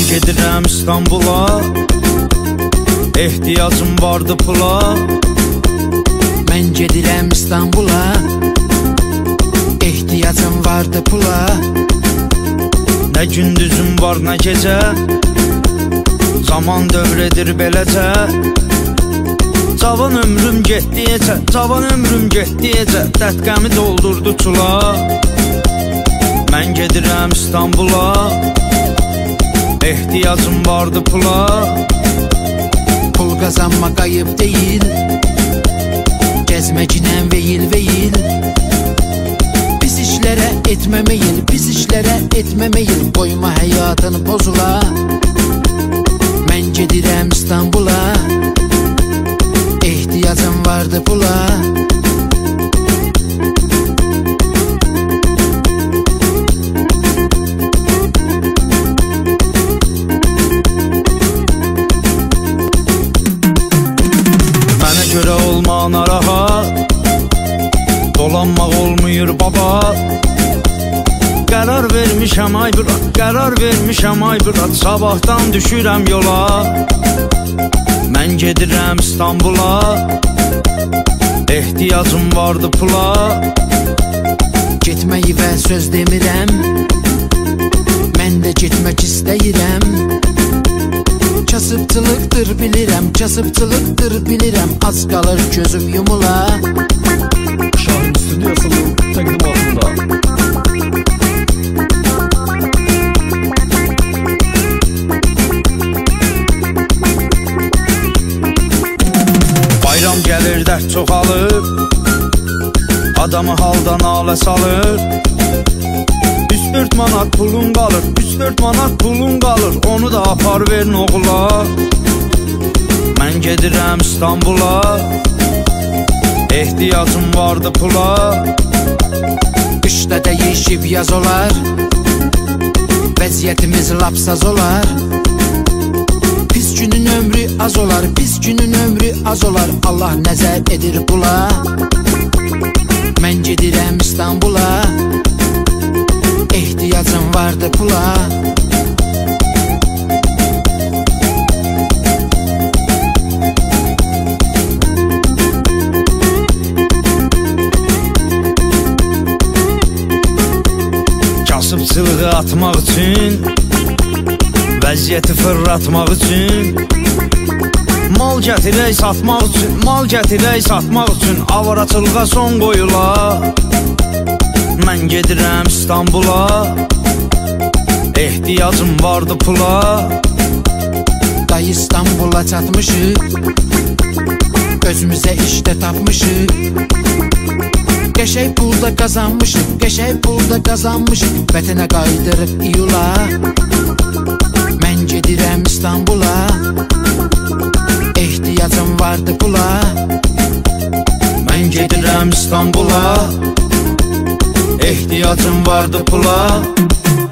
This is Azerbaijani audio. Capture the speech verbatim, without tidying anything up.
gedirəm İstanbula, ehtiyacım vardı pula. Mən gedirəm İstanbula, ehtiyacım vardı pula. Nə gündüzüm var, nə gecə, zaman dövr edir beləcə. Cavan ömrüm getdiyəcə, cavan ömrüm getdiyəcə, dərdqəmi doldurdu çula. Mən gedirəm İstanbula, ehtiyacım vardı pula. Pul kazanmak ayıp değil, gezmecinen veyil veyil. Pis işlere etme meyil, pis işlere etme meyil. Koyma hayatını bozula. Mən gedirəm İstanbula, ehtiyacım vardı pula. Görə olma narahat, dolanmaq olmuyor baba. Qərar vermişəm ay bırat, qərar vermişəm ay bırat, sabahdan düşürəm yola. Mən gedirəm İstanbula, ehtiyacım vardı pula. Getməyi və söz demirəm, mən də getmək istəyirəm. Kasıbçılıqdır bilirəm, kasıbçılıqdır bilirəm. Az qalır gözüm yumula. Şahin stüdyosunun təqdimatında bayram gəlir, dərd çoxalır, adamı haldan alə salır. Üç dörd manat pulun qalır, üç dörd manat pulun qalır, onu da apar verin oğula. Mən gedirəm İstanbula, ehtiyacım vardı pula. Qışda dəyişib yaz olar, vəziyyətimiz lapsaz olar. Pis günün ömrü az olar, pis günün ömrü az olar. Allah nəzər edir pula. Mən gedirəm İstanbula, ehtiyacım vardı pula. Kasıbçılığı atmaq üçün, vəziyyəti fırlatmaq üçün, mal gətirək satmaq üçün, mal gətirək satmaq üçün avaraçılığa son qoyula. Mən gedirəm İstanbula, ehtiyacım vardı pula. Dayı İstanbula çatmışıq, özümüzə işdə tapmışıq. Qəşəng pulda qazanmışıq, qəşəng pulda qazanmışıq. Vətənə qaydırıb iyula. Mən gedirəm İstanbula, ehtiyacım vardı pula. Mən gedirəm İstanbula, ehtiyacım vardı pula.